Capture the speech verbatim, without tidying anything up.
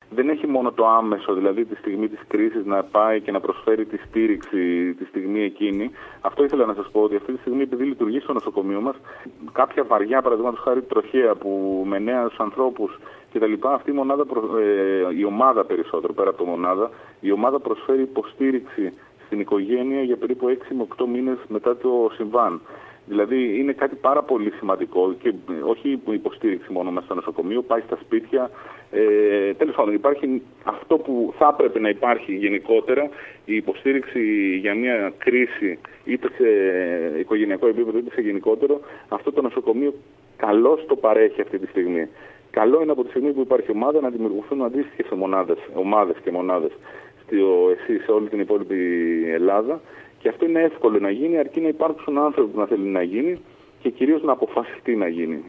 δεν έχει μόνο το άμεσο, δηλαδή τη στιγμή της κρίσης, να πάει και να προσφέρει τη στήριξη τη στιγμή εκείνη. Αυτό ήθελα να σας πω, ότι αυτή τη στιγμή, επειδή λειτουργεί στο νοσοκομείο μας, κάποια βαριά, παραδείγματος χάρη τροχαία που με νέους ανθρώπους κτλ. Αυτή η, μονάδα, ε, η ομάδα περισσότερο, πέρα από το μονάδα, η ομάδα προσφέρει υποστήριξη στην οικογένεια για περίπου έξι με οκτώ μήνες μετά το συμβάν. Δηλαδή είναι κάτι πάρα πολύ σημαντικό και όχι υποστήριξη μόνο μέσα στο νοσοκομείο, πάει στα σπίτια. Ε, τέλος πάντων, υπάρχει αυτό που θα έπρεπε να υπάρχει γενικότερα, η υποστήριξη για μια κρίση είτε σε οικογενειακό επίπεδο είτε σε γενικότερο. Αυτό το νοσοκομείο καλώς το παρέχει αυτή τη στιγμή. Καλό είναι από τη στιγμή που υπάρχει ομάδα να δημιουργηθούν αντίστοιχες ομάδες, ομάδες και μονάδες εσείς σε όλη την υπόλοιπη Ελλάδα. Και αυτό είναι εύκολο να γίνει, αρκεί να υπάρξουν άνθρωποι που να θέλουν να γίνει και κυρίως να αποφασιστεί να γίνει.